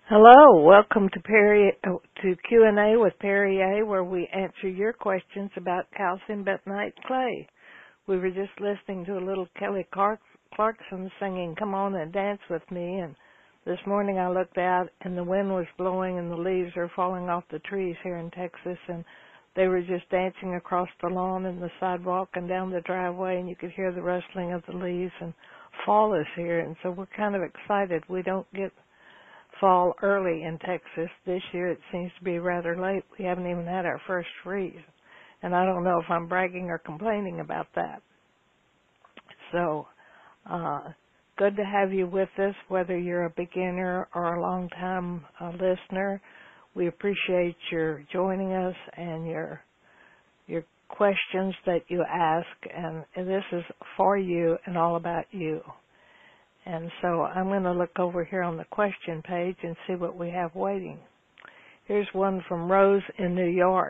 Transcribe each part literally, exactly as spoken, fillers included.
Hello, welcome to Perry uh, to Q and A with Perry A, where we answer your questions about calcium bentonite clay. We were just listening to a little Kelly Clark, Clarkson singing "Come On and Dance with Me," and this morning I looked out and the wind was blowing and the leaves are falling off the trees here in Texas, and they were just dancing across the lawn and the sidewalk and down the driveway, and you could hear the rustling of the leaves. And fall is here, and so we're kind of excited. We don't get fall early in Texas. This year it seems to be rather late. We haven't even had our first freeze. And I don't know if I'm bragging or complaining about that. So, uh, good to have you with us, whether you're a beginner or a long-time uh, listener. We appreciate your joining us and your your questions that you ask. And, and this is for you and all about you. And so I'm going to look over here on the question page and see what we have waiting. Here's one from Rose in New York.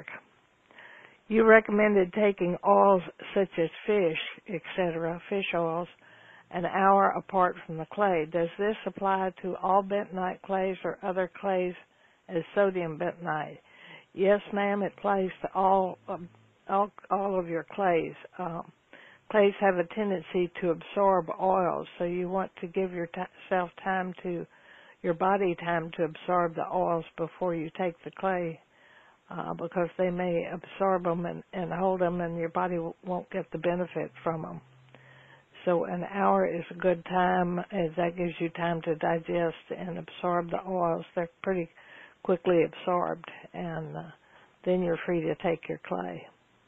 You recommended taking oils such as fish, et cetera, fish oils, an hour apart from the clay. Does this apply to all bentonite clays or other clays as sodium bentonite? Yes, ma'am, it applies to all, um, all, all of your clays. Um, Clays have a tendency to absorb oils, so you want to give yourself time to, your body time to absorb the oils before you take the clay, uh, because they may absorb them and, and hold them, and your body won't get the benefit from them. So an hour is a good time, as that gives you time to digest and absorb the oils. They're pretty quickly absorbed, and uh, then you're free to take your clay.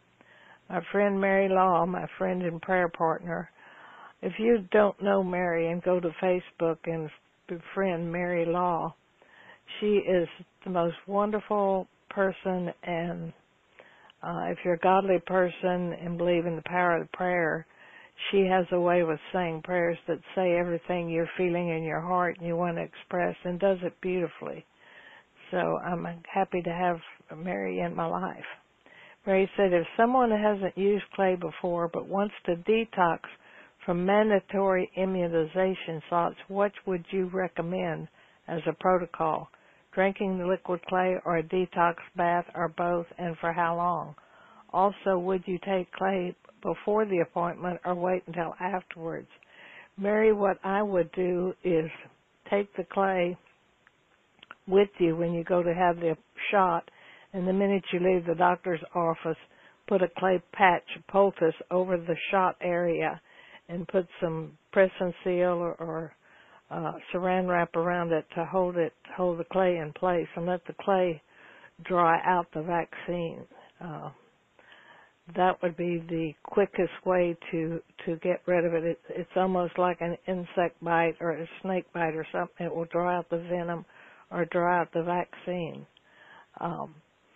My friend Mary Law, my friend and prayer partner. If you don't know Mary and go to Facebook and befriend Mary Law, she is the most wonderful person, and uh, if you're a godly person and believe in the power of prayer, she has a way with saying prayers that say everything you're feeling in your heart and you want to express, and does it beautifully. So I'm happy to have Mary in my life. Mary said, if someone hasn't used clay before but wants to detox from mandatory immunization shots, what would you recommend as a protocol? Drinking the liquid clay or a detox bath or both, and for how long? Also, would you take clay before the appointment or wait until afterwards? Mary, what I would do is take the clay with you when you go to have the shot, and the minute you leave the doctor's office, put a clay patch, a poultice, over the shot area and put some press and seal or, or uh, saran wrap around it to hold it, hold the clay in place, and let the clay dry out the vaccine. Uh, that would be the quickest way to, to get rid of it. it. It's almost like an insect bite or a snake bite or something. It will dry out the venom or dry out the vaccine. Um,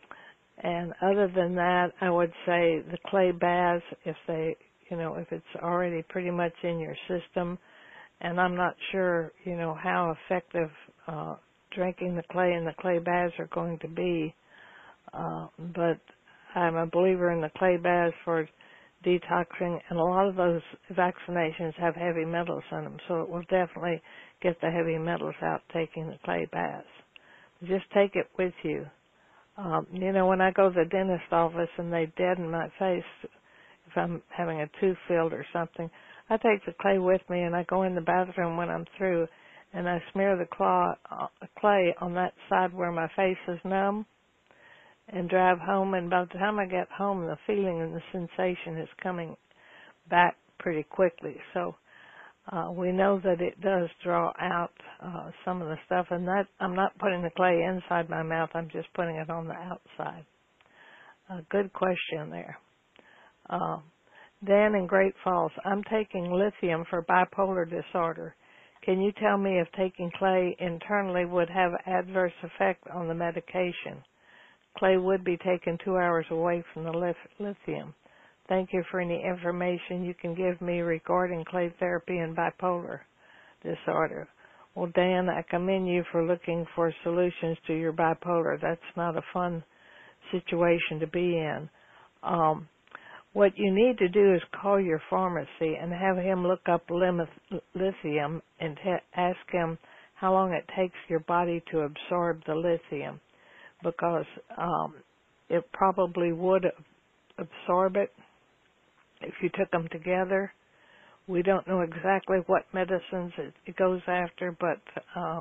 And other than that, I would say the clay baths, if they, you know, if it's already pretty much in your system, and I'm not sure, you know, how effective uh, drinking the clay and the clay baths are going to be, uh, but I'm a believer in the clay baths for detoxing, and a lot of those vaccinations have heavy metals in them, so it will definitely get the heavy metals out taking the clay baths. Just take it with you. Um, you know, when I go to the dentist office and they deaden my face, if I'm having a tooth filled or something, I take the clay with me and I go in the bathroom when I'm through and I smear the claw, uh, clay on that side where my face is numb and drive home. And by the time I get home, the feeling and the sensation is coming back pretty quickly. So Uh, we know that it does draw out uh, some of the stuff, and that I'm not putting the clay inside my mouth, I'm just putting it on the outside. Uh, good question there. Uh, Dan in Great Falls, I'm taking lithium for bipolar disorder. Can you tell me if taking clay internally would have adverse effect on the medication? Clay would be taken two hours away from the lithium. Thank you for any information you can give me regarding clay therapy and bipolar disorder. Well, Dan, I commend you for looking for solutions to your bipolar. That's not a fun situation to be in. Um, what you need to do is call your pharmacy and have him look up lithium and t- ask him how long it takes your body to absorb the lithium, because um, it probably would absorb it if you took them together. We don't know exactly what medicines it, it goes after, but uh,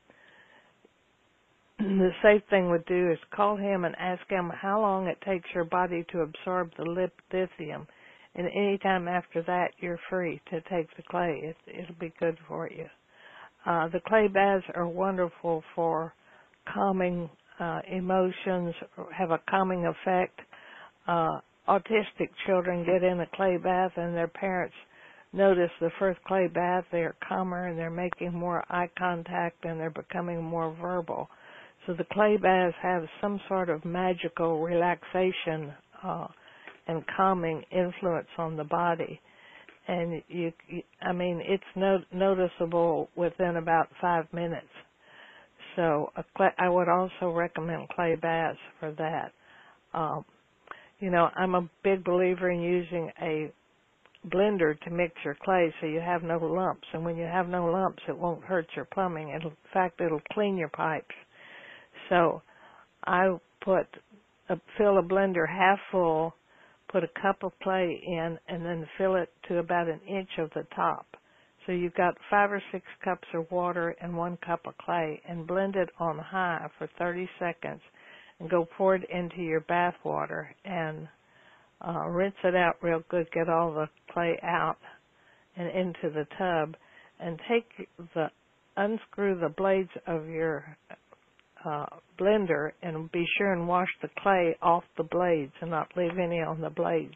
the safe thing would do is call him and ask him how long it takes your body to absorb the lithium. And any time after that, you're free to take the clay. It, it'll be good for you. Uh, the clay baths are wonderful for calming uh, emotions, or have a calming effect. Uh, autistic children get in a clay bath and their parents notice the first clay bath, they're calmer and they're making more eye contact and they're becoming more verbal. So the clay baths have some sort of magical relaxation uh, and calming influence on the body. And you, you I mean, it's no, noticeable within about five minutes. So a clay, I would also recommend clay baths for that. Um, you know, I'm a big believer in using a blender to mix your clay so you have no lumps. And when you have no lumps, it won't hurt your plumbing. It'll, in fact, it'll clean your pipes. So I put a, fill a blender half full, put a cup of clay in, and then fill it to about an inch of the top. So you've got five or six cups of water and one cup of clay, and blend it on high for thirty seconds, and go pour it into your bath water and uh, rinse it out real good, get all the clay out and into the tub, and take the, unscrew the blades of your uh, blender and be sure and wash the clay off the blades and not leave any on the blades.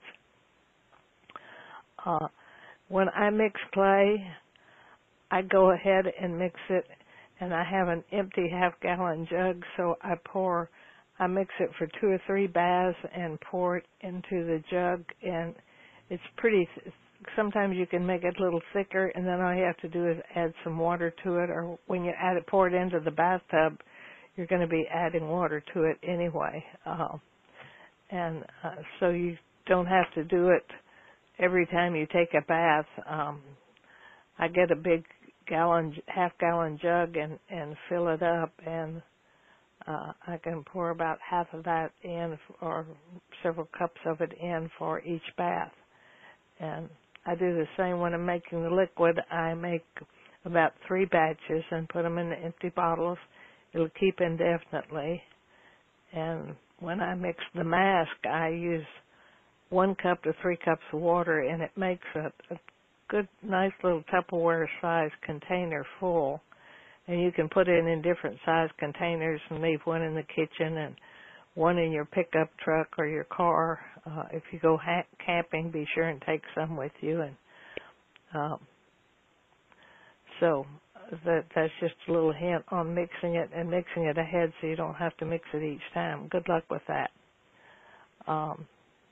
Uh, when I mix clay, I go ahead and mix it, and I have an empty half-gallon jug, so I pour, I mix it for two or three baths and pour it into the jug, and it's pretty, sometimes you can make it a little thicker, and then all you have to do is add some water to it, or when you add it, pour it into the bathtub, you're going to be adding water to it anyway. Uh, and uh, so you don't have to do it every time you take a bath. Um, I get a big gallon, half gallon jug and, and fill it up, and uh, I can pour about half of that in, or several cups of it in for each bath. And I do the same when I'm making the liquid. I make about three batches and put them in the empty bottles. It'll keep indefinitely. And when I mix the mask, I use one cup to three cups of water, and it makes a, a good, nice little Tupperware size container full. And you can put it in different size containers and leave one in the kitchen and one in your pickup truck or your car. Uh, if you go ha- camping, be sure and take some with you. And um, so that that's just a little hint on mixing it, and mixing it ahead so you don't have to mix it each time. Good luck with that. Um,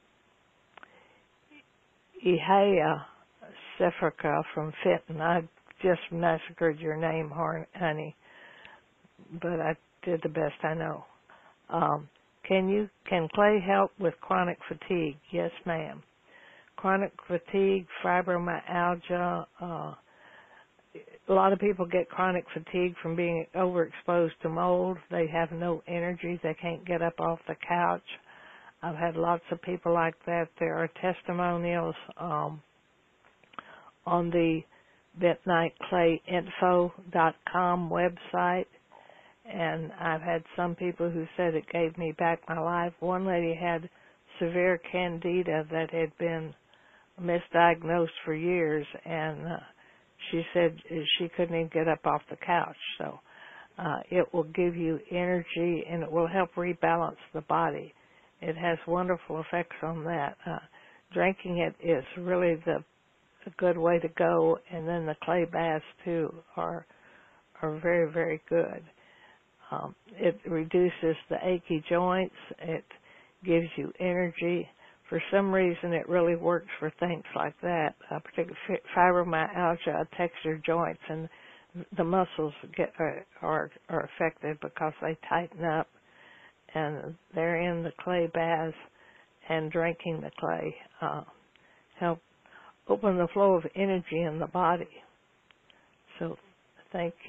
Ihaya Sefrika from Fenton. I just massacred your name, honey, but I did the best I know. Um, can you can clay help with chronic fatigue? Yes, ma'am. Chronic fatigue, fibromyalgia. Uh, a lot of people get chronic fatigue from being overexposed to mold. They have no energy. They can't get up off the couch. I've had lots of people like that. There are testimonials um, on the bentonite clay info dot com website, and I've had some people who said it gave me back my life. One lady had severe candida that had been misdiagnosed for years, and uh, she said she couldn't even get up off the couch. So uh, it will give you energy, and it will help rebalance the body. It has wonderful effects on that. Uh, drinking it is really the a good way to go, and then the clay baths too are are very, very good. Um, it reduces the achy joints. It gives you energy. For some reason, it really works for things like that, uh, particularly fibromyalgia, textured joints, and the muscles get are, are are affected because they tighten up, and they're in the clay baths, and drinking the clay uh, help open the flow of energy in the body. So thank you.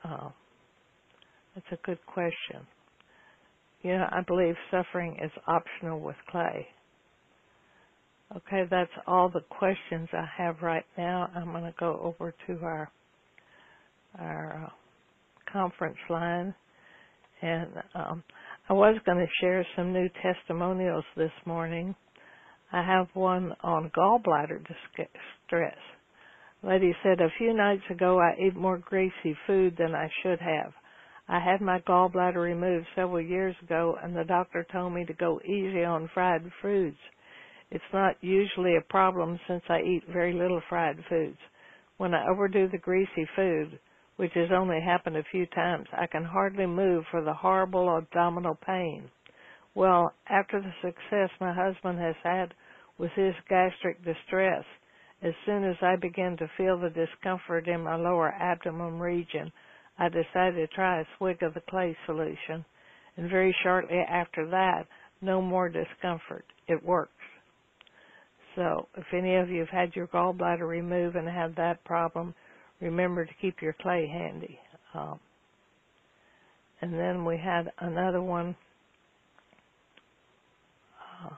Uh, that's a good question. You know, I believe suffering is optional with clay. Okay, that's all the questions I have right now. I'm going to go over to our our uh, conference line, and um, I was going to share some new testimonials this morning. I have one on gallbladder distress. Lady said, a few nights ago I ate more greasy food than I should have. I had my gallbladder removed several years ago, and the doctor told me to go easy on fried foods. It's not usually a problem since I eat very little fried foods. When I overdo the greasy food, which has only happened a few times, I can hardly move for the horrible abdominal pain. Well, after the success my husband has had with his gastric distress, as soon as I began to feel the discomfort in my lower abdomen region, I decided to try a swig of the clay solution, and very shortly after that, no more discomfort. It works. So if any of you have had your gallbladder removed and had that problem, remember to keep your clay handy. Um, and then we had another one. Uh,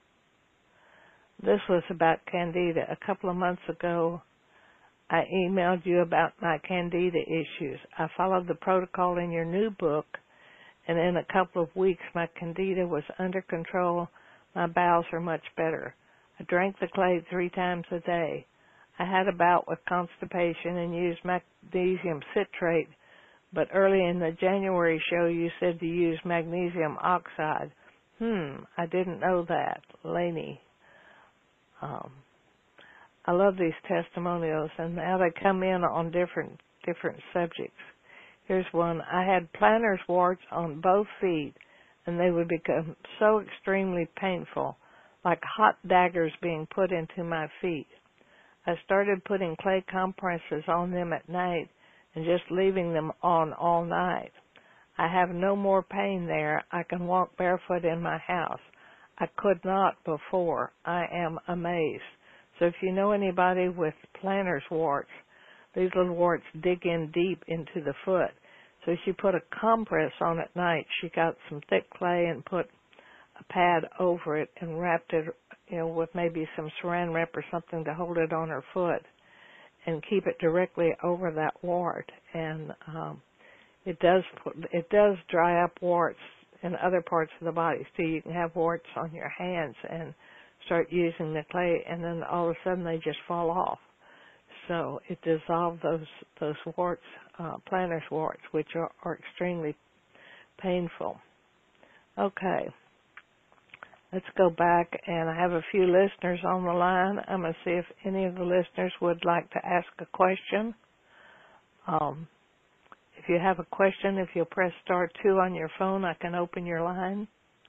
this was about candida. A couple of months ago, I emailed you about my candida issues. I followed the protocol in your new book, and in a couple of weeks, my candida was under control. My bowels are much better. I drank the clay three times a day. I had a bout with constipation and used magnesium citrate, but early in the January show you said to use magnesium oxide. Hmm, I didn't know that. Laney. Um, I love these testimonials, and now they come in on different different subjects. Here's one. I had plantar warts on both feet, and they would become so extremely painful, like hot daggers being put into my feet. I started putting clay compresses on them at night and just leaving them on all night. I have no more pain there. I can walk barefoot in my house. I could not before. I am amazed. So if you know anybody with plantar warts, these little warts dig in deep into the foot. So she put a compress on at night. She got some thick clay and put a pad over it and wrapped it, you know, with maybe some saran wrap or something to hold it on her foot and keep it directly over that wart. And um, it does put, it does dry up warts in other parts of the body. So you can have warts on your hands and start using the clay, and then all of a sudden they just fall off. So it dissolved those those warts, uh, plantar warts, which are, are extremely painful. Okay, let's go back, and I have a few listeners on the line. I'm going to see if any of the listeners would like to ask a question. Um, if you have a question, if you'll press star two on your phone, I can open your line.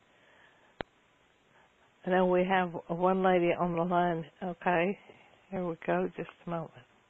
I know we have one lady on the line. Okay, here we go. Just a moment.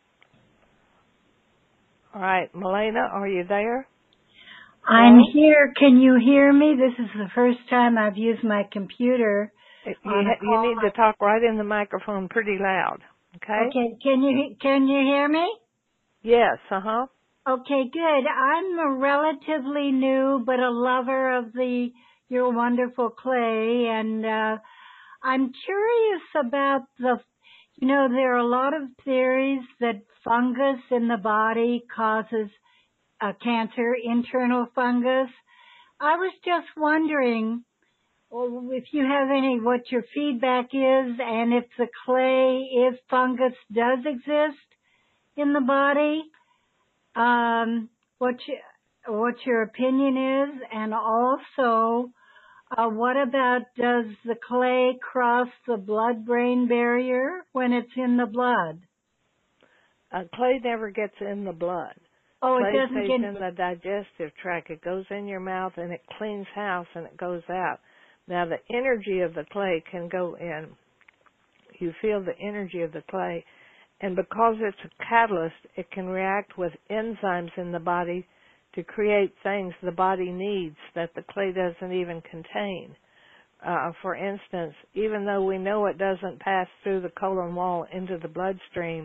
All right, Melena, are you there? I'm Hello? Here. Can you hear me? This is the first time I've used my computer. You, you need to talk right in the microphone pretty loud, okay? Okay, can you can you hear me? Yes, uh-huh. Okay, good. I'm a relatively new but a lover of the your wonderful clay, and uh, I'm curious about the, you know, there are a lot of theories that fungus in the body causes uh, cancer, internal fungus. I was just wondering well, if you have any, what your feedback is, and if the clay, if fungus does exist in the body, um, what you, what your opinion is, and also uh, what about does the clay cross the blood-brain barrier when it's in the blood? Uh, clay never gets in the blood. Oh, clay it doesn't stays get in the digestive tract. It goes in your mouth and it cleans house and it goes out. Now the energy of the clay can go in. You feel the energy of the clay, and because it's a catalyst, it can react with enzymes in the body to create things the body needs that the clay doesn't even contain. Uh, for instance, even though we know it doesn't pass through the colon wall into the bloodstream,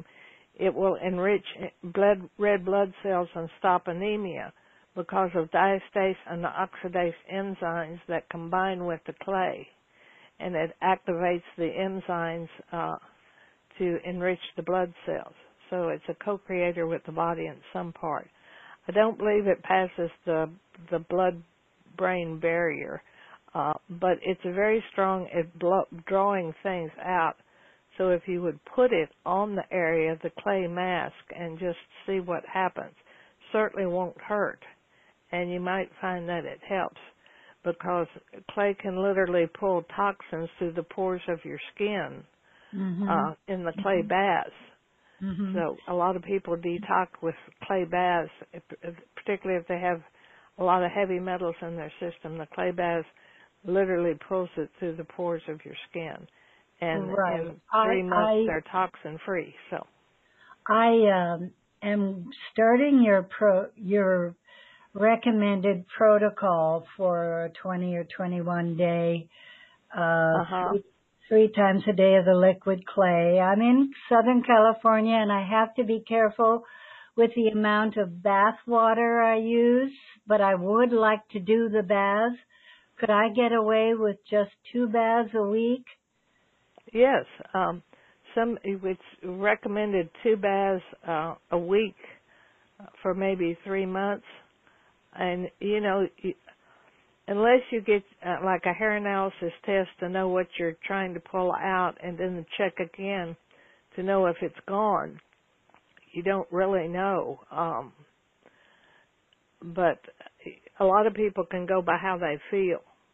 It will enrich blood, red blood cells and stop anemia because of diastase and oxidase enzymes that combine with the clay, and it activates the enzymes uh, to enrich the blood cells. So it's a co-creator with the body in some part. I don't believe it passes the the blood-brain barrier, uh, but it's very strong at blo- drawing things out. So if you would put it on the area, the clay mask, and just see what happens, certainly won't hurt. And you might find that it helps, because clay can literally pull toxins through the pores of your skin Mm-hmm. uh, in the clay baths. Mm-hmm. So a lot of people detox with clay baths, if, if, particularly if they have a lot of heavy metals in their system. The clay baths literally pulls it through the pores of your skin, and Right. in I three months I they're toxin free. So I um, am starting your pro your recommended protocol for a twenty or twenty-one day, uh, uh huh. three, three times a day of the liquid clay. I'm in Southern California, and I have to be careful with the amount of bath water I use, but I would like to do the baths. Could I get away with just two baths a week? Yes. Um, some it's recommended two baths uh, a week for maybe three months, and you know, you, unless you get uh, like a hair analysis test to know what you're trying to pull out, and then check again to know if it's gone, you don't really know. Um, but a lot of people can go by how they feel.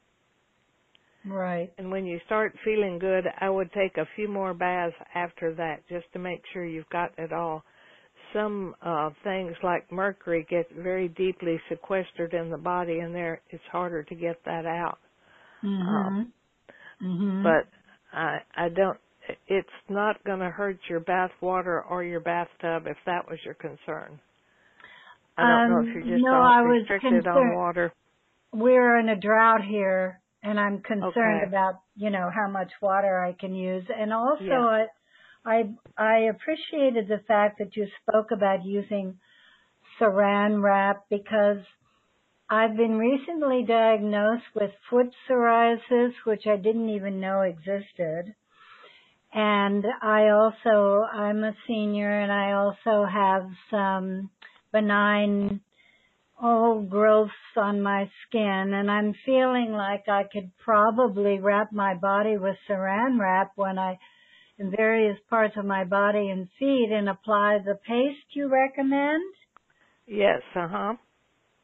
Right. And when you start feeling good, I would take a few more baths after that just to make sure you've got it all. Some uh, things like mercury get very deeply sequestered in the body, and there it's harder to get that out. Mm-hmm. Um, Mm-hmm. but I, I don't. It's not going to hurt your bath water or your bathtub if that was your concern. I don't know if Um, you're just no, all I was restricted on concerned. water. We're in a drought here, and I'm concerned Okay. about, you know, how much water I can use. And also, Yeah. I, I, I appreciated the fact that you spoke about using saran wrap, because I've been recently diagnosed with foot psoriasis, which I didn't even know existed. And I also, I'm a senior, and I also have some benign old growths on my skin, and I'm feeling like I could probably wrap my body with saran wrap when I, in various parts of my body and feet, and apply the paste you recommend. Yes. Uh huh.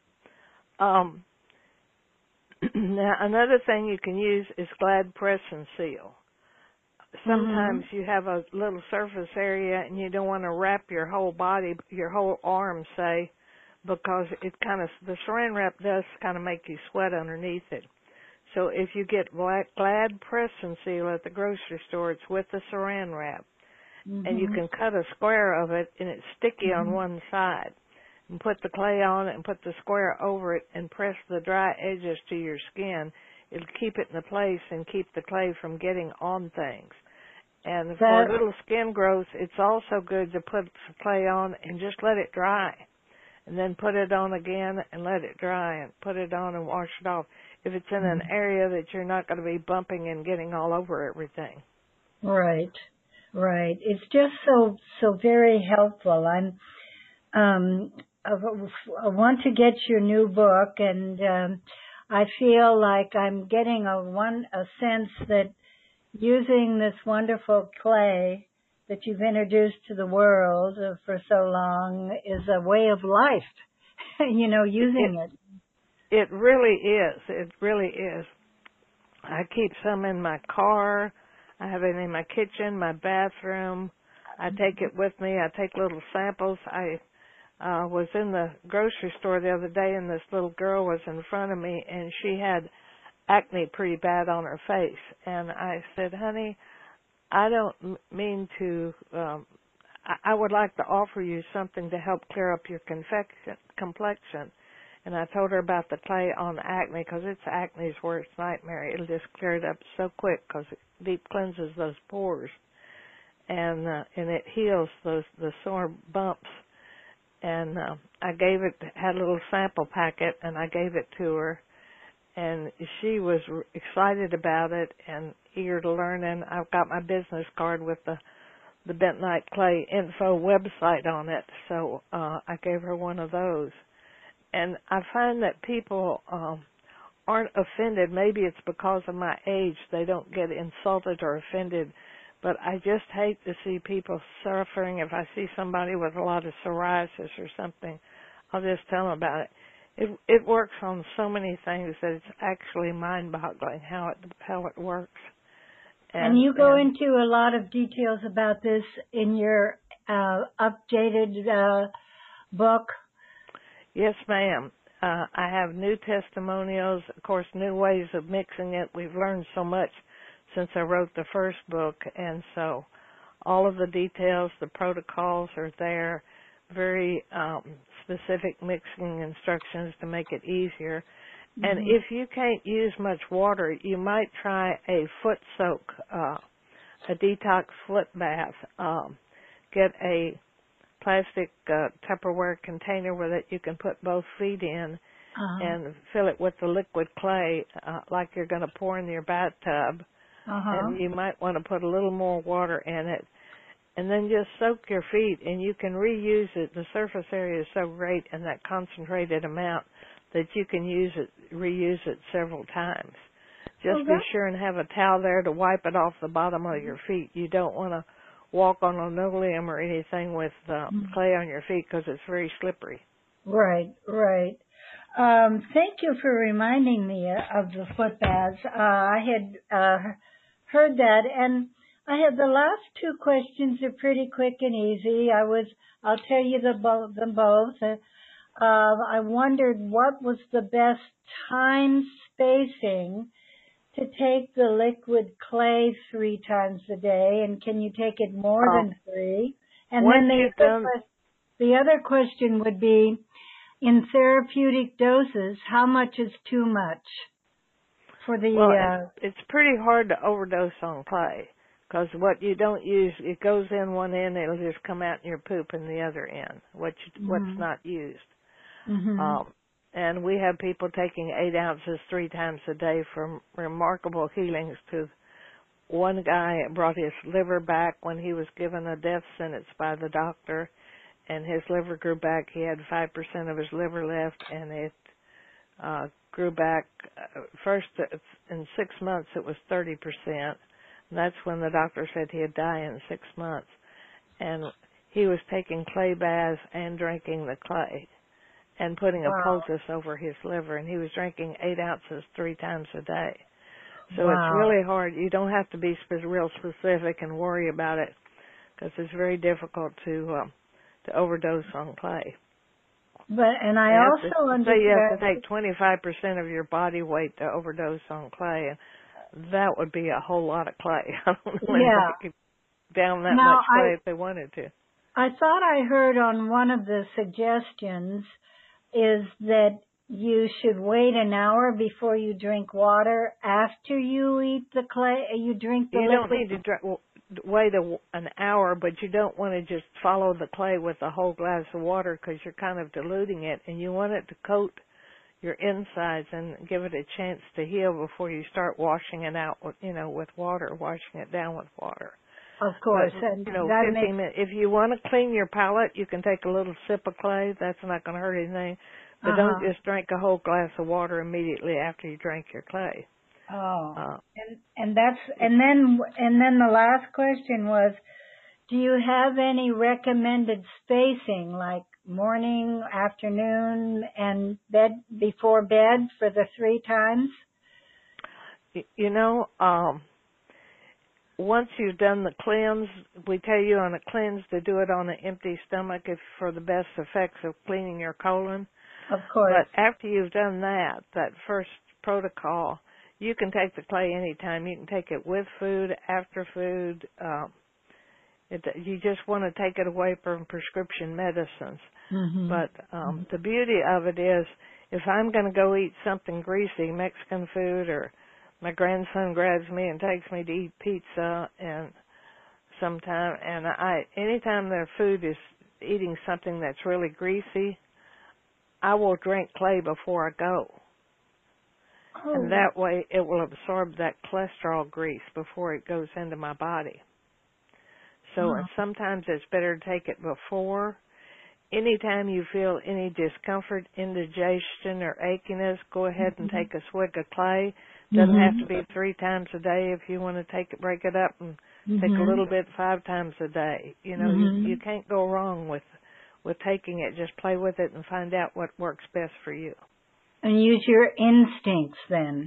Um. Now another thing you can use is Glad Press and Seal. Sometimes Mhm. you have a little surface area and you don't want to wrap your whole body, your whole arm, say, because it kind of, the saran wrap does kind of make you sweat underneath it. So if you get Glad Press and Seal at the grocery store, it's with the saran wrap, and you Mhm. can cut a square of it, and it's sticky on Mhm. one side, and put the clay on it and put the square over it and press the dry edges to your skin. It'll keep it in place and keep the clay from getting on things. And for That little skin growth, it's also good to put clay on and just let it dry. And then put it on again and let it dry, and put it on and wash it off. If it's in an area that you're not going to be bumping and getting all over everything. right, right. It's just so so very helpful. I'm um I I want to get your new book, and um I feel like I'm getting a one a sense that using this wonderful clay that you've introduced to the world uh, for so long is a way of life. You know, It using it. it really is. It really is. I keep some in my car. I have it in my kitchen, my bathroom. I take it with me. I take little samples. I uh was in the grocery store the other day, and this little girl was in front of me, and she had acne pretty bad on her face. And I said, honey, I don't m- mean to, um, I, I would like to offer you something to help clear up your confection, complexion. And I told her about the clay on acne, because it's acne's worst nightmare. It'll just clear it up so quick because it deep cleanses those pores. and uh, and it heals those the sore bumps. And uh, I gave it, had a little sample packet, and I gave it to her, and she was r- excited about it and eager to learn. And I've got my business card with the the Bentonite Clay info website on it, so uh, I gave her one of those. And I find that people um, aren't offended. Maybe it's because of my age. They don't get insulted or offended. But I just hate to see people suffering. If I see somebody with a lot of psoriasis or something, I'll just tell them about it. It it works on so many things that it's actually mind-boggling how it how it works. And, and you go and, into a lot of details about this in your uh, updated uh, book. Yes, ma'am. Uh, I have new testimonials, of course, new ways of mixing it. We've learned so much since I wrote the first book, and so all of the details, the protocols are there, very um, specific mixing instructions to make it easier. Mm-hmm. And if you can't use much water, you might try a foot soak, uh, a detox foot bath. Um, get a plastic uh, Tupperware container with it you can put both feet in, uh-huh. and fill it with the liquid clay uh, like you're going to pour in your bathtub. Uh-huh. And you might want to put a little more water in it, and then just soak your feet, and you can reuse it. The surface area is so great in that concentrated amount that you can use it, reuse it several times. Just okay. Be sure and have a towel there to wipe it off the bottom of your feet. You don't want to walk on linoleum or anything with uh, mm-hmm. clay on your feet because it's very slippery. Right, right. Um, thank you for reminding me of the foot baths. Uh, I had uh, heard that, and I had the last two questions are pretty quick and easy. I was, I'll tell you the bo- them both. Uh, I wondered what was the best time spacing to take the liquid clay three times a day, and can you take it more oh. than three? And Once then the other, done... que- the other question would be, in therapeutic doses, how much is too much for the? Well, uh, it's, it's pretty hard to overdose on clay because what you don't use, it goes in one end, it'll just come out in your poop in the other end. What you, mm-hmm. what's not used. Mm-hmm. Um, and we have people taking eight ounces three times a day from remarkable healings. To one guy brought his liver back when he was given a death sentence by the doctor, and his liver grew back. He had five percent of his liver left, and it uh, grew back. Uh, first, in six months, it was thirty percent. And that's when the doctor said he'd die in six months. And he was taking clay baths and drinking the clay and putting wow. a poultice over his liver, and he was drinking eight ounces three times a day. So wow. it's really hard. You don't have to be spe- real specific and worry about it because it's very difficult to um, to overdose on clay. But and I you also to, understand say you have to take twenty-five percent of your body weight to overdose on clay, and that would be a whole lot of clay. I don't know yeah. if they could down that now, much clay I, if they wanted to. I thought I heard on one of the suggestions is that you should wait an hour before you drink water after you eat the clay. You drink the you liquid. don't need to drink. Well, wait a, an hour, but you don't want to just follow the clay with a whole glass of water because you're kind of diluting it, and you want it to coat your insides and give it a chance to heal before you start washing it out with, you know, with water, washing it down with water. Of course. But, and you know, that fifteen makes... minutes. If you want to clean your palate, you can take a little sip of clay. That's not going to hurt anything. But uh-huh. don't just drink a whole glass of water immediately after you drink your clay. Oh, uh, and and that's and then and then the last question was, do you have any recommended spacing, like morning, afternoon, and bed before bed for the three times? You know, um, once you've done the cleanse, we tell you on a cleanse to do it on an empty stomach if for the best effects of cleaning your colon. Of course. But after you've done that, that first protocol, you can take the clay anytime. You can take it with food, after food. Um, it, you just want to take it away from prescription medicines. Mm-hmm. But um, mm-hmm. the beauty of it is, if I'm going to go eat something greasy, Mexican food, or my grandson grabs me and takes me to eat pizza and sometime, and I anytime their food is eating something that's really greasy, I will drink clay before I go. And Oh. that way it will absorb that cholesterol grease before it goes into my body. So Oh. sometimes it's better to take it before. Anytime you feel any discomfort, indigestion, or achiness, go ahead and take a swig of clay. Doesn't have to Mhm. be three times a day if you want to take it, break it up and take a Mhm. little bit five times a day. You know, you, you Mhm. can't go wrong with with taking it. Just play with it and find out what works best for you. And use your instincts then.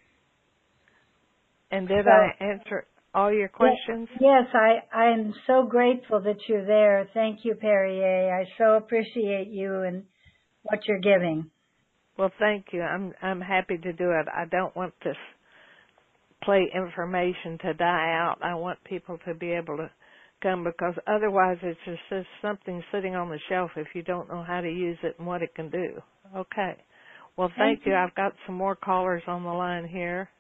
And did So, I answer all your yeah, questions? yes, I I am so grateful that you're there. Thank you, Perrier. I so appreciate you and what you're giving. Well, thank you. I'm I'm happy to do it. I don't want this play information to die out. I want people to be able to come, because otherwise it's just just something sitting on the shelf if you don't know how to use it and what it can do. Okay. Well, thank Thank you. you. I've got some more callers on the line here.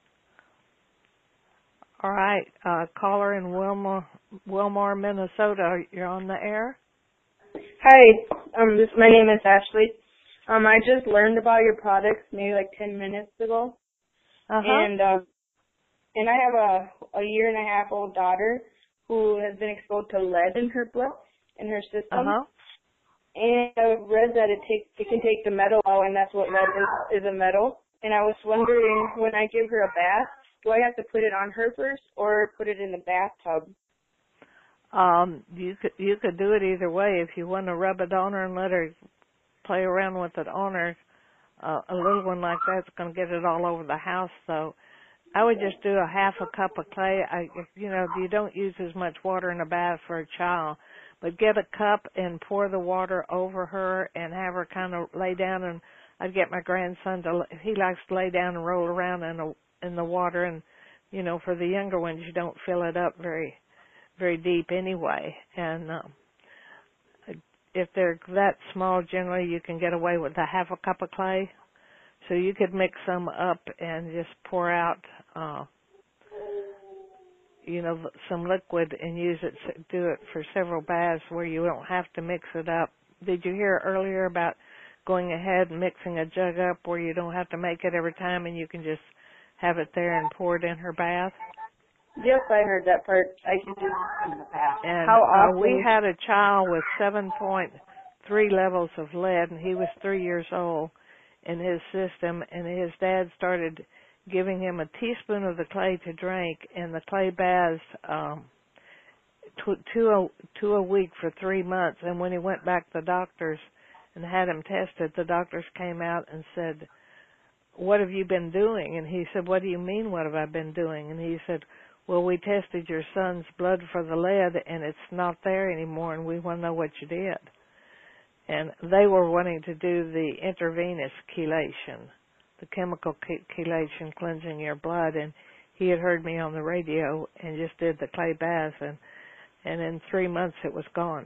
All right. Uh, caller in Wilmore, Wilmore, Minnesota. You're on the air? Hi, um, this, my name is Ashley. Um, I just learned about your products maybe like ten minutes ago, Uh-huh. and um, and I have a a year and a half old daughter who has been exposed to lead in her blood, in her system, Uh-huh. and I've read that it takes it can take the metal out, and that's what lead is, is a metal. And I was wondering, when I give her a bath, do I have to put it on her first or put it in the bathtub? Um, you could you could do it either way. If you want to rub it on her and let her play around with it on her, uh, a little one like that's going to get it all over the house. So I would just do a half a cup of clay. I, if, you know, you don't use as much water in a bath for a child, but get a cup and pour the water over her and have her kind of lay down. And I'd get my grandson to, he likes to lay down and roll around in the in the water. And you know, for the younger ones, you don't fill it up very very deep anyway. And um, if they're that small, generally you can get away with a half a cup of clay. So you could mix some up and just pour out, uh, you know, some liquid and use it, do it for several baths where you don't have to mix it up. Did you hear earlier about going ahead and mixing a jug up where you don't have to make it every time and you can just have it there and pour it in her bath? Yes, I heard that part. I can do it in the bath. And How uh, we often? had a child with seven point three levels of lead, and he was three years old in his system, and his dad started giving him a teaspoon of the clay to drink, and the clay baths um, two, two, a, two a week for three months. And when he went back to the doctors and had him tested, the doctors came out and said, "What have you been doing?" And he said, "What do you mean, what have I been doing?" And he said, "Well, we tested your son's blood for the lead, and it's not there anymore, and we want to know what you did." And they were wanting to do the intravenous chelation, the chemical chelation, cleansing your blood, and he had heard me on the radio and just did the clay bath, and, and in three months it was gone.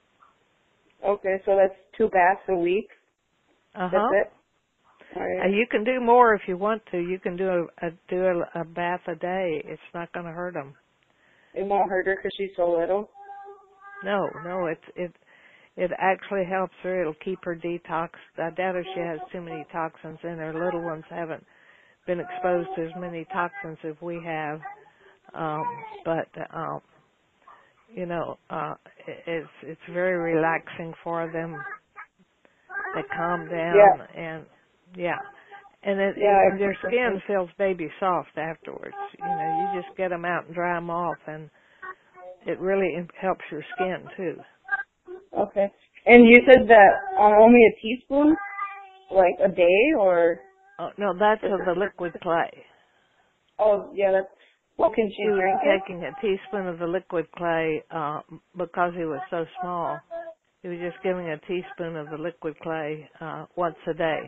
Okay, so that's two baths a week. That's Uh-huh. it. All Uh, right. you can do more if you want to. You can do a, a do a, a bath a day. It's not going to hurt them. It won't hurt her because she's so little. No, no, it's it it actually helps her. It'll keep her detox. I doubt if she has too many toxins in her. Little ones haven't been exposed to as many toxins as we have. Um, but um, you know, uh, it, it's it's very relaxing for them. They calm Yeah. down, and yeah, and it, Yeah. it I their appreciate skin it. feels baby soft afterwards. You know, you just get them out and dry them off, and it really helps your skin too. Okay. And you said that um, only a teaspoon, like a day, or? Oh, no, that's of the liquid clay. Oh, yeah. That's. Well, can she He was drink it? taking a teaspoon of the liquid clay uh, because he was so small. He was just giving a teaspoon of the liquid clay uh, once a day.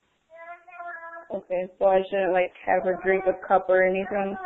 Okay. So I shouldn't like have her drink a cup or anything.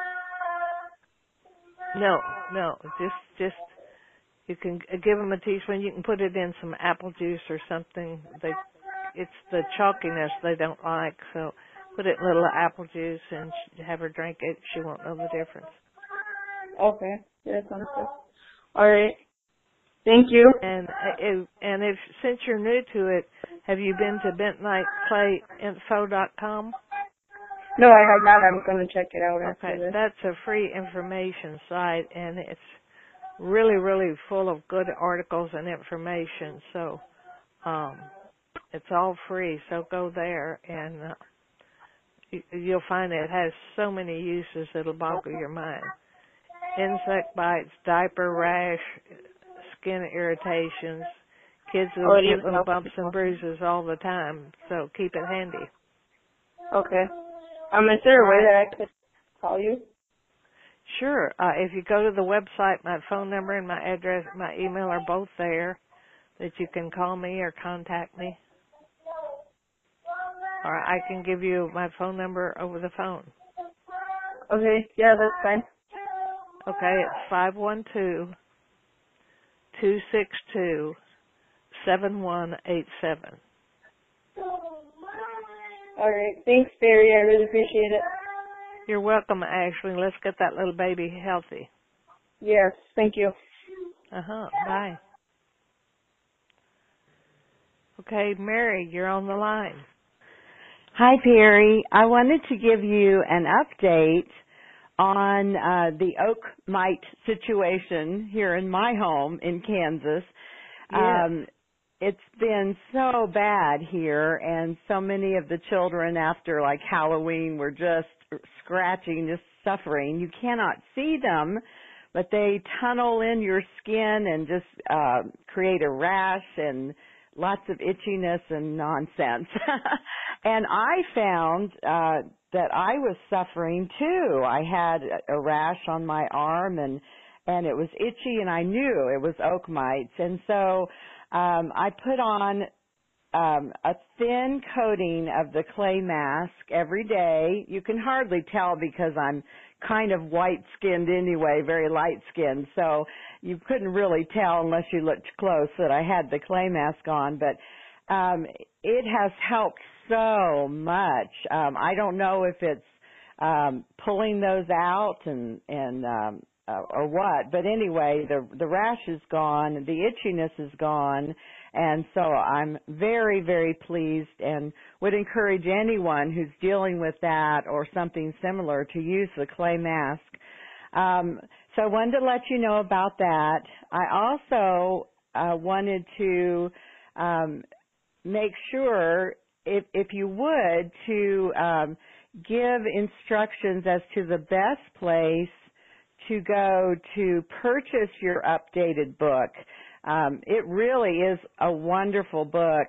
No, no, just just you can give him a teaspoon. You can put it in some apple juice or something. They, it's the chalkiness they don't like, so put it in a little apple juice and have her drink it. She won't know the difference. Okay. Yeah, that sounds good. All right. Thank you. And uh, if, and if since you're new to it, have you been to bentonite clay info dot com? No, I have not. I'm going to check it out after Okay, this. that's a free information site, and it's really, really full of good articles and information. So um, it's all free. So go there, and uh, you, you'll find it has so many uses it'll boggle your mind. Insect bites, diaper rash, skin irritations. Kids Oh, will it get even little helps bumps and people. bruises all the time, so keep it handy. Okay. Um, is there a All way right. that I could call you? Sure. Uh, if you go to the website, my phone number and my address, my email are both there, that you can call me or contact me. Or I can give you my phone number over the phone. Okay. Yeah, that's fine. Okay, it's five one two, two six two, seven one eight seven. All right. Thanks, Barry. I really appreciate it. You're welcome, Ashley. Let's get that little baby healthy. Yes. Thank you. Uh-huh. Bye. Okay, Mary, you're on the line. Hi, Perry. I wanted to give you an update on uh, the oak mite situation here in my home in Kansas. Yes. Um, it's been so bad here, and so many of the children after like Halloween were just scratching, just suffering. You cannot see them, but they tunnel in your skin and just uh, create a rash and lots of itchiness and nonsense. And I found uh, that I was suffering too. I had a rash on my arm, and and it was itchy, and I knew it was oak mites. And so um, I put on um, a thin coating of the clay mask every day. You can hardly tell because I'm kind of white-skinned anyway, very light-skinned, so you couldn't really tell unless you looked close that I had the clay mask on, but um, it has helped so much. Um, I don't know if it's um, pulling those out and, and um, uh, or what, but anyway, the, the rash is gone, the itchiness is gone, and so I'm very, very pleased and would encourage anyone who's dealing with that or something similar to use the clay mask. Um, so I wanted to let you know about that. I also uh, wanted to um, make sure, if, if you would, to um, give instructions as to the best place to go to purchase your updated book. Um, it really is a wonderful book.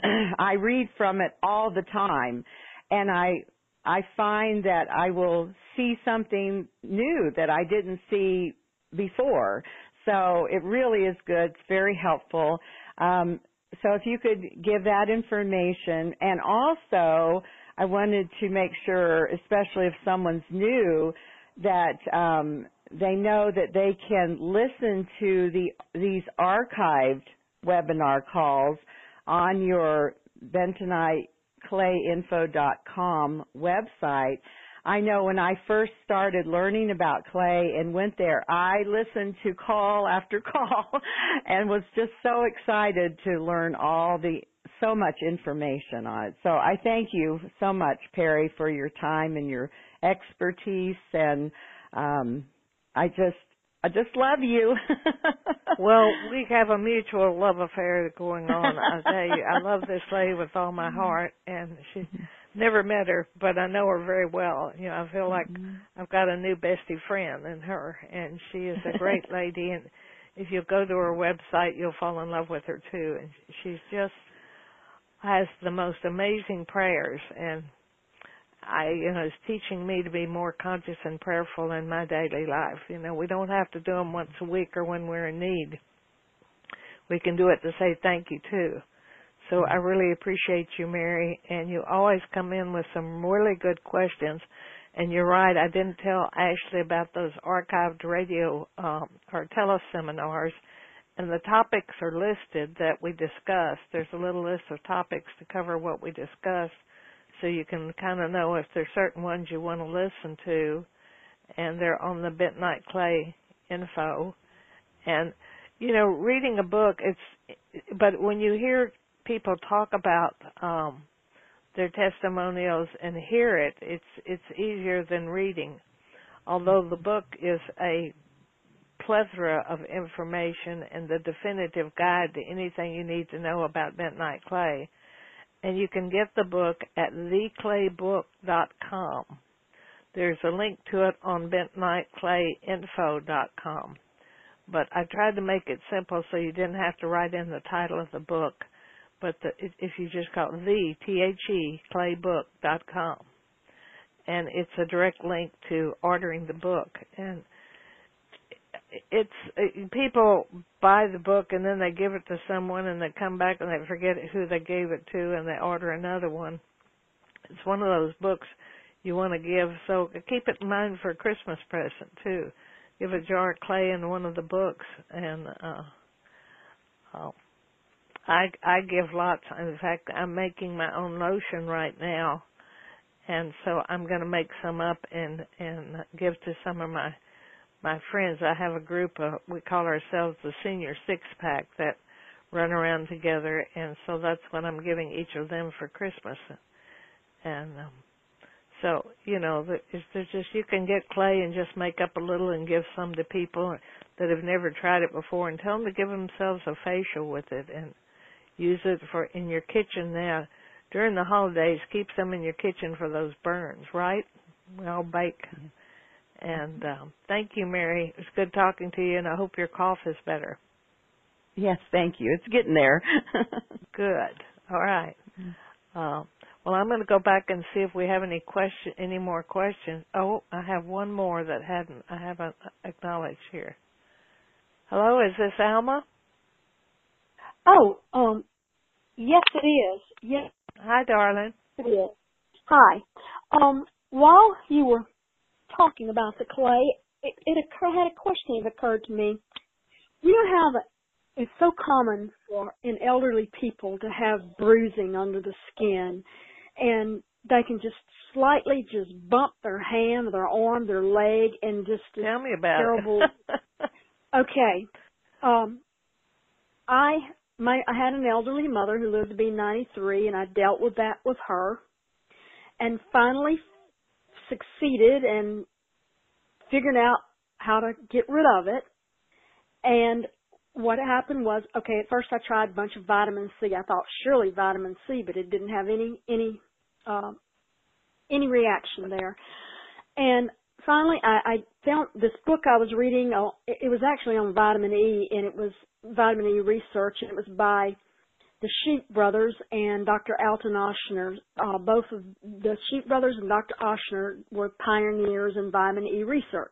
I read from it all the time, and I I find that I will see something new that I didn't see before. So it really is good. It's very helpful. Um, so if you could give that information, and also I wanted to make sure, especially if someone's new, that um, they know that they can listen to the these archived webinar calls on your bentonite clay info dot com website. I know when I first started learning about clay and went there, I listened to call after call and was just so excited to learn all the so much information on it. So I thank you so much, Perry, for your time and your expertise, and um, I just I just love you. Well, we have a mutual love affair going on. I tell you, I love this lady with all my heart, and she never met her, but I know her very well. You know, I feel like I've got a new bestie friend in her, and she is a great lady. And if you go to her website, you'll fall in love with her too. And she's just has the most amazing prayers, and I, you know, is teaching me to be more conscious and prayerful in my daily life. You know, we don't have to do them once a week or when we're in need. We can do it to say thank you too. So I really appreciate you, Mary, and you always come in with some really good questions. And you're right, I didn't tell Ashley about those archived radio um, or teleseminars, and the topics are listed that we discussed. There's a little list of topics to cover what we discussed, so you can kind of know if there's certain ones you want to listen to, and they're on the bentonite clay info. And, you know, reading a book, it's, but when you hear people talk about um, their testimonials and hear it, it's it's easier than reading. Although the book is a plethora of information and the definitive guide to anything you need to know about bentonite clay. And you can get the book at the clay book dot com. There's a link to it on bentonite clay info dot com. But I tried to make it simple so you didn't have to write in the title of the book. But the, if you just call it the, T H E, clay book dot com. And it's a direct link to ordering the book. And it's, it, people buy the book and then they give it to someone and they come back and they forget who they gave it to and they order another one. It's one of those books you want to give. So keep it in mind for a Christmas present, too. Give a jar of clay and one of the books. And uh, oh, I, I give lots. In fact, I'm making my own lotion right now. And so I'm going to make some up and, and give to some of my my friends. I have a group of, we call ourselves the Senior Six Pack, that run around together, and so that's what I'm giving each of them for Christmas. And um, so, you know, it's, there's just, you can get clay and just make up a little and give some to people that have never tried it before, and tell them to give themselves a facial with it and use it for in your kitchen now. During the holidays, keep some in your kitchen for those burns, right? We all bake. And um, thank you, Mary. It was good talking to you, and I hope your cough is better. Yes, thank you. It's getting there. Good. All right. Uh, well, I'm going to go back and see if we have any question, any more questions. Oh, I have one more that hadn't I haven't acknowledged here. Hello, is this Alma? Oh, um, yes, it is. Yes. Hi, darling. It is. Hi. Um, while you were talking about the clay, it, it occur, had a question that occurred to me. You know how the, it's so common for in elderly people to have bruising under the skin, and they can just slightly just bump their hand, their arm, their leg, and just tell me about terrible. it. Okay, um, I my I had an elderly mother who lived to be ninety-three, and I dealt with that with her, and finally succeeded in figuring out how to get rid of it. And what happened was, okay, at first I tried a bunch of vitamin C. I thought surely vitamin C, but it didn't have any any uh, any reaction there. And finally, I, I found this book I was reading. Uh, it, it was actually on vitamin E, and it was vitamin E research, and it was by the Sheep Brothers and Doctor Alton Ochsner. Uh, both of the Sheep Brothers and Doctor Ochsner were pioneers in vitamin E research.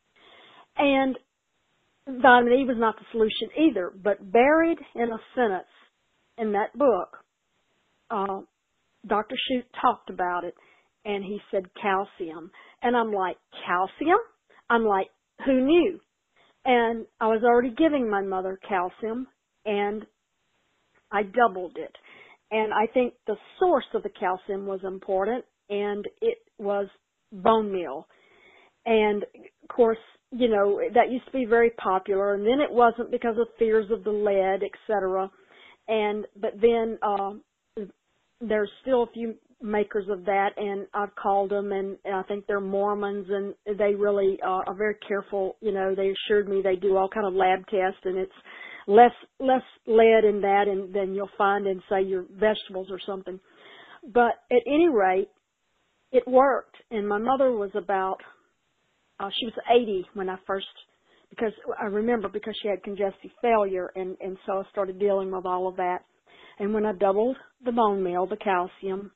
And vitamin E was not the solution either, but buried in a sentence in that book, uh, Doctor Shute talked about it, and he said calcium. And I'm like, calcium? I'm like, who knew? And I was already giving my mother calcium, and I doubled it. And I think the source of the calcium was important, and it was bone meal. And, of course, you know, that used to be very popular, and then it wasn't because of fears of the lead, et cetera. And, but then uh, there's still a few makers of that, and I've called them, and, and I think they're Mormons, and they really uh, are very careful. You know, they assured me they do all kind of lab tests, and it's less less lead in that and, than you'll find in, say, your vegetables or something. But at any rate, it worked, and my mother was about, uh, she was eighty when I first, because I remember because she had congestive failure, and, and so I started dealing with all of that. And when I doubled the bone meal, the calcium,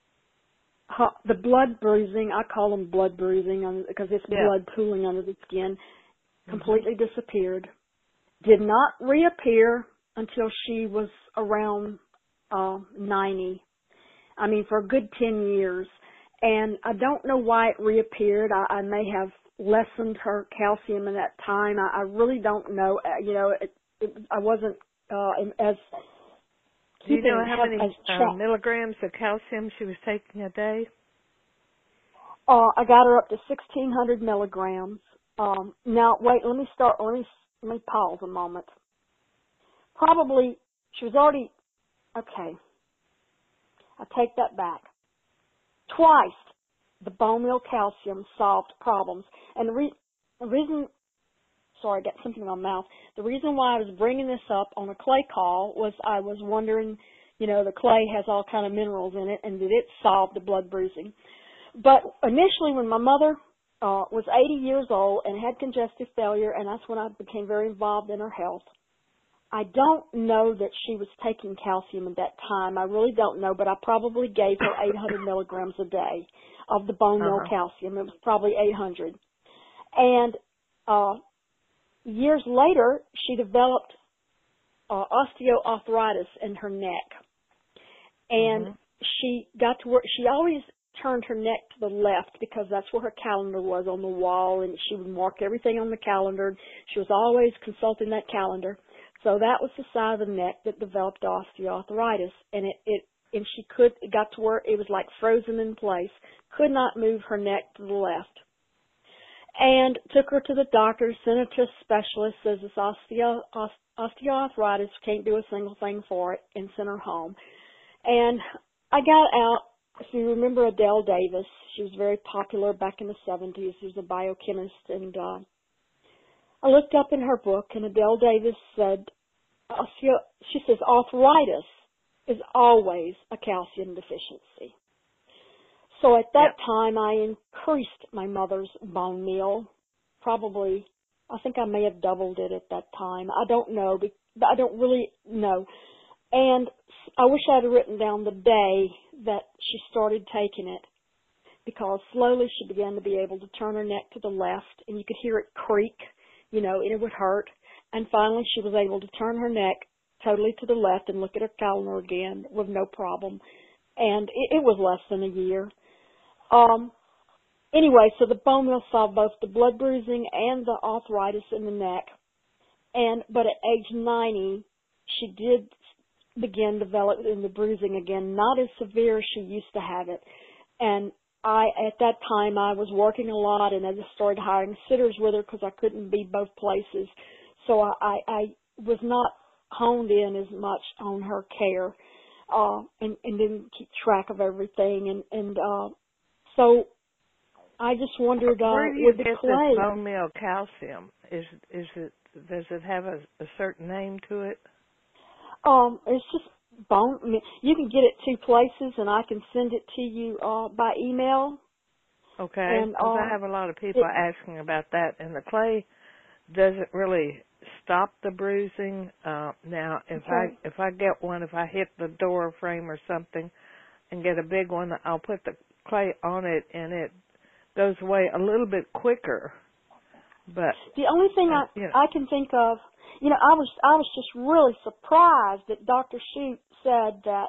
the blood bruising, I call them blood bruising because it's yeah. blood pooling under the skin, completely mm-hmm. disappeared. Did not reappear until she was around uh, ninety. I mean, for a good ten years. And I don't know why it reappeared. I, I may have lessened her calcium in that time. I, I really don't know. Uh, you know, it, it, I wasn't uh, as Do you know how many uh, milligrams of calcium she was taking a day? Uh, I got her up to sixteen hundred milligrams. Um, now, wait, let me start, let me, let me pause a moment. Probably, she was already, okay, I take that back. Twice, the bone meal calcium solved problems. And the, re- the reason, sorry, I got something in my mouth. The reason why I was bringing this up on a clay call was I was wondering, you know, the clay has all kind of minerals in it, and did it solve the blood bruising? But initially, when my mother uh, was eighty years old and had congestive failure, and that's when I became very involved in her health, I don't know that she was taking calcium at that time. I really don't know, but I probably gave her eight hundred milligrams a day of the bone meal Uh-huh. calcium. It was probably eight hundred. And uh, years later, she developed uh, osteoarthritis in her neck. And Mm-hmm. she got to work, she always turned her neck to the left because that's where her calendar was on the wall, and she would mark everything on the calendar. She was always consulting that calendar. So that was the side of the neck that developed osteoarthritis, and it, it and she could, it got to where it was like frozen in place, could not move her neck to the left. And took her to the doctor, sent her to a specialist, says it's osteo, osteoarthritis, can't do a single thing for it, and sent her home. And I got out, if you remember Adele Davis, she was very popular back in the seventies. She was a biochemist, and uh, I looked up in her book, and Adele Davis said, osteo, she says, arthritis is always a calcium deficiency. So at that Yeah. time, I increased my mother's bone meal, probably, I think I may have doubled it at that time. I don't know, but I don't really know. And I wish I had written down the day that she started taking it, because slowly she began to be able to turn her neck to the left, and you could hear it creak, you know, and it would hurt. And finally she was able to turn her neck totally to the left and look at her calendar again with no problem. And it, it was less than a year. Um, anyway, so the bone meal solved both the blood bruising and the arthritis in the neck. And but at age ninety, she did begin developing the bruising again, not as severe as she used to have it. And I, at that time, I was working a lot, and I just started hiring sitters with her because I couldn't be both places. So I, I, I was not honed in as much on her care, uh, and, and didn't keep track of everything. And, and uh, so I just wondered, uh, Where do you with the get clay, this bone meal calcium? Is is it does it have a, a certain name to it? um, it's just bone. I mean, you can get it two places, and I can send it to you uh, by email. Okay, And because I uh, have a lot of people it, asking about that, and the clay doesn't really stop the bruising. Uh, now, if okay. I if I get one, if I hit the door frame or something and get a big one, I'll put the clay on it, and it goes away a little bit quicker. But The only thing uh, I you know, I can think of, you know, I was I was just really surprised that Doctor Shute said that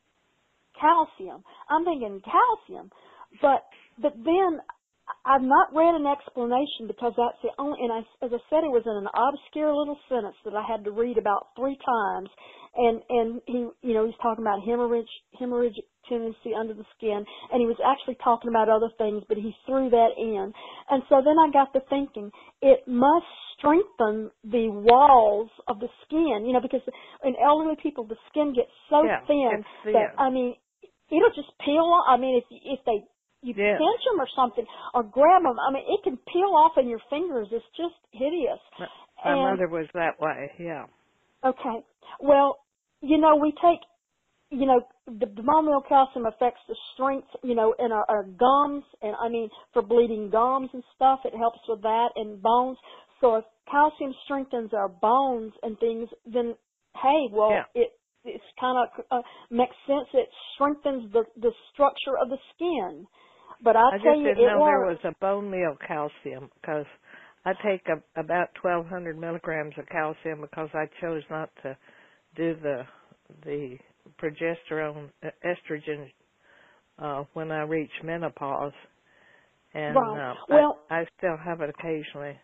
calcium. I'm thinking calcium, but but then I've not read an explanation, because that's the only. And I, as I said, it was in an obscure little sentence that I had to read about three times. And and he, you know, he's talking about hemorrhage, hemorrhagic tendency under the skin, and he was actually talking about other things, but he threw that in. And so then I got to thinking, it must strengthen the walls of the skin, you know, because in elderly people the skin gets so yeah, thin it's that, thin. I mean, it'll just peel off. I mean, if if they you Yeah, pinch them or something, or grab them, I mean, it can peel off in your fingers. It's just hideous. my, my And mother was that way. Yeah. okay, well, you know, we take, you know, the, the bone meal calcium affects the strength, you know, in our, our gums, and I mean, for bleeding gums and stuff, it helps with that, and bones. So if calcium strengthens our bones and things, then hey, well, Yeah. it it's kind of uh, makes sense. It strengthens the the structure of the skin. But I I tell just you, didn't it know there was works. a bone meal calcium, because I take a, about twelve hundred milligrams of calcium because I chose not to do the the progesterone uh, estrogen uh, when I reach menopause, and Right. uh, Well, I I still have it occasionally.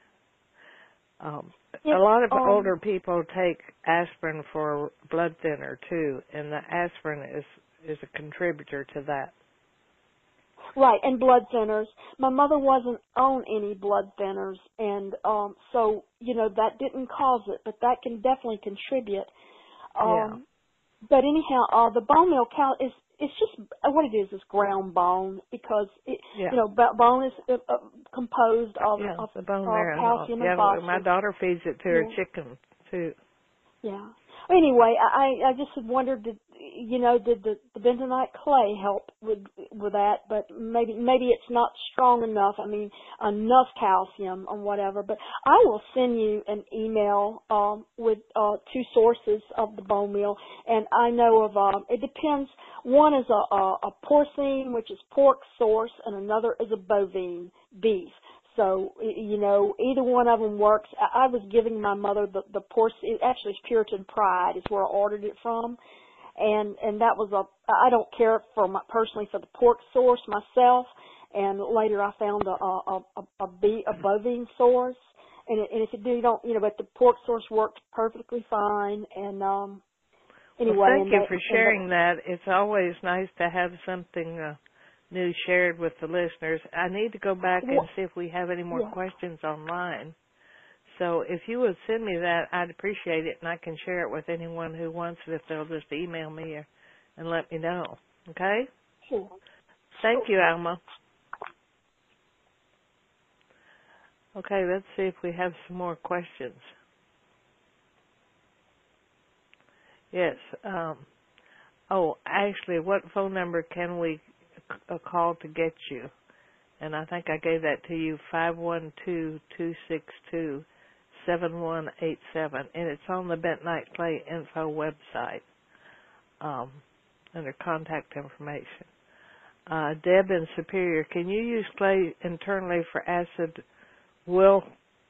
Um, a it lot of um older people take aspirin for blood thinner too, and the aspirin is is a contributor to that. Right, and blood thinners. My mother wasn't on any blood thinners, and um, so you know that didn't cause it, but that can definitely contribute. Yeah. Um, but anyhow, uh, the bone meal cal is it's just what it is is ground bone because it, Yeah. you know bo- bone is uh, uh, composed of, Yeah, of the bone uh, marrow and all. calcium and Yeah, well, my phosphorus. daughter feeds it to her Yeah. chicken, too. Yeah. Anyway, I I just had wondered, did you know, did the, the bentonite clay help with with that? But maybe maybe it's not strong enough. I mean, enough calcium or whatever. But I will send you an email um, with uh, two sources of the bone meal, and I know of. Um, it depends. One is a, a, a porcine, which is pork source, and another is a bovine, beef. So, you know, either one of them works. I, I was giving my mother the, the porcine, actually it's Puritan Pride is where I ordered it from. And, and that was a, I don't care for my, personally for the pork source myself. And later I found a, a, a, a, bee, a bovine source. And, it, and if you do, you don't, you know, but the pork source worked perfectly fine. And, um, anyway. Well, thank and you they, for and sharing that. It's always nice to have something uh, new shared with the listeners. I need to go back and see if we have any more yeah. questions online. So if you would send me that, I'd appreciate it, and I can share it with anyone who wants it if they'll just email me or, and let me know. Okay? Sure. Thank you, Alma. Okay, let's see if we have some more questions. Yes. Um, oh, actually, what phone number can we uh, call to get you? And I think I gave that to you, five one two, two six two, seven one eight seven. And it's on the Bentonite Clay Info website um, under contact information. Uh, Deb in Superior, can you use clay internally for acid will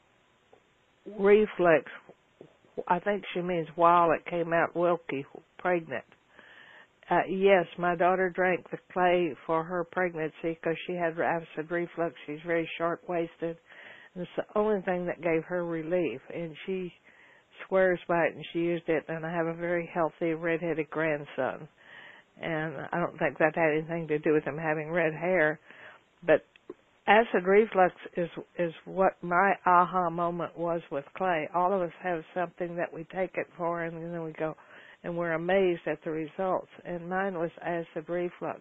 reflex? I think she means while it came out wilky, pregnant. Uh, yes, my daughter drank the clay for her pregnancy because she had acid reflux. She's very short-waisted, and it's the only thing that gave her relief. And she swears by it, and she used it. And I have a very healthy, red-headed grandson, and I don't think that had anything to do with him having red hair. But acid reflux is is what my aha moment was with clay. All of us have something that we take it for, and then we go, and we're amazed at the results. And mine was acid reflux.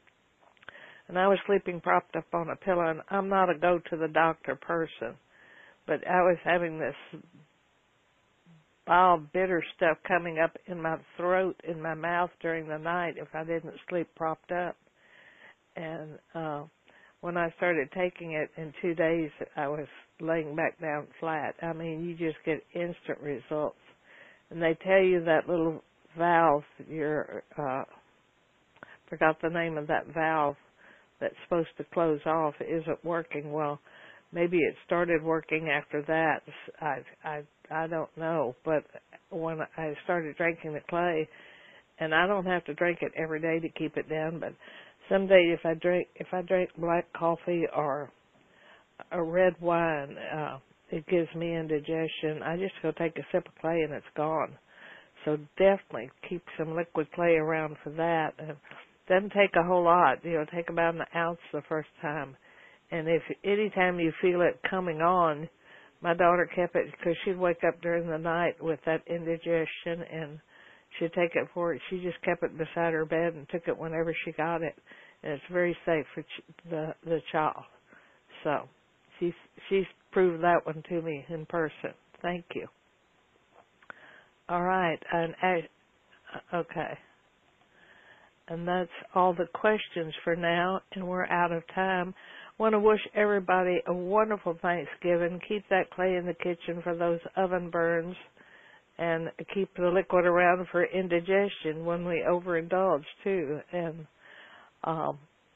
And I was sleeping propped up on a pillow, and I'm not a go-to-the-doctor person, but I was having this bile bitter stuff coming up in my throat, in my mouth during the night if I didn't sleep propped up. And uh, when I started taking it, in two days I was laying back down flat. I mean, you just get instant results. And they tell you that little valve, your, uh, forgot the name of that valve that's supposed to close off, isn't working. Well, maybe it started working after that. I, I, I don't know. But when I started drinking the clay, and I don't have to drink it every day to keep it down, but someday if I drink, if I drink black coffee or a red wine, uh, it gives me indigestion. I just go take a sip of clay and it's gone. So definitely keep some liquid clay around for that. And it doesn't take a whole lot. You know, take about an ounce the first time. And if any time you feel it coming on, my daughter kept it because she'd wake up during the night with that indigestion and she'd take it for it. She just kept it beside her bed and took it whenever she got it. And it's very safe for ch- the the child. So she's she's proved that one to me in person. Thank you. All right, and uh, okay, and that's all the questions for now, and we're out of time. I want to wish everybody a wonderful Thanksgiving. Keep that clay in the kitchen for those oven burns, and keep the liquid around for indigestion when we overindulge too. And um,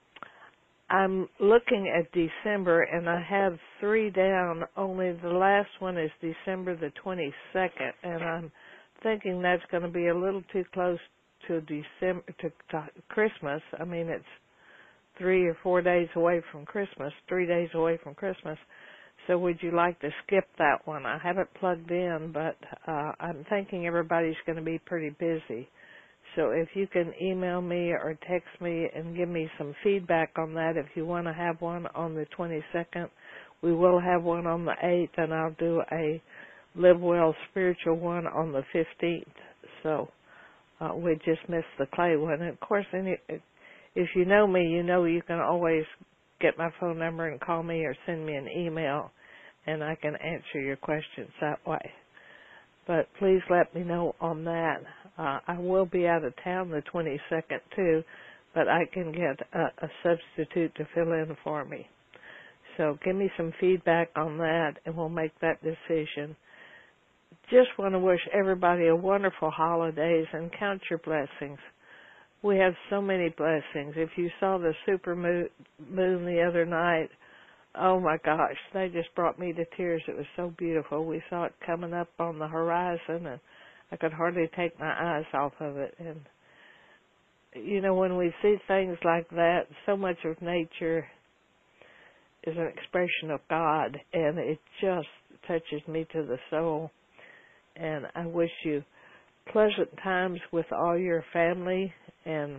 I'm looking at December, and I have three down. Only the last one is December the twenty-second, and I'm thinking that's going to be a little too close to December to, to Christmas. I mean, it's three or four days away from Christmas, three days away from Christmas. So would you like to skip that one? I have it plugged in, but uh, I'm thinking everybody's going to be pretty busy. So if you can email me or text me and give me some feedback on that, if you want to have one on the twenty-second, we will have one on the eighth, and I'll do a Live Well spiritual one on the fifteenth. So uh, we just missed the clay one. And of course, any, if you know me, you know you can always get my phone number and call me or send me an email, and I can answer your questions that way. But please let me know on that. Uh, I will be out of town the twenty-second too, but I can get a, a substitute to fill in for me. So give me some feedback on that, and we'll make that decision. Just want to wish everybody a wonderful holidays and count your blessings. We have so many blessings. If you saw the super moon, moon the other night, oh my gosh, they just brought me to tears. It was so beautiful. We saw it coming up on the horizon, and I could hardly take my eyes off of it. And, you know, when we see things like that, so much of nature is an expression of God, and it just touches me to the soul. And I wish you pleasant times with all your family and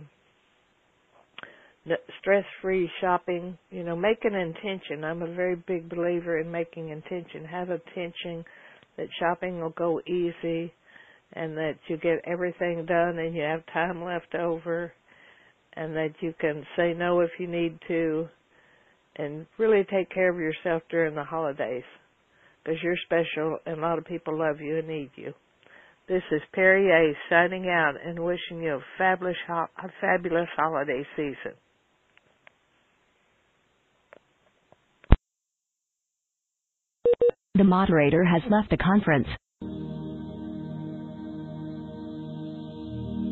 stress-free shopping. You know, make an intention. I'm a very big believer in making intention. Have intention that shopping will go easy and that you get everything done and you have time left over and that you can say no if you need to and really take care of yourself during the holidays because you're special and a lot of people love you and need you. This is Perry A. signing out and wishing you a fabulous, a fabulous holiday season. The moderator has left the conference.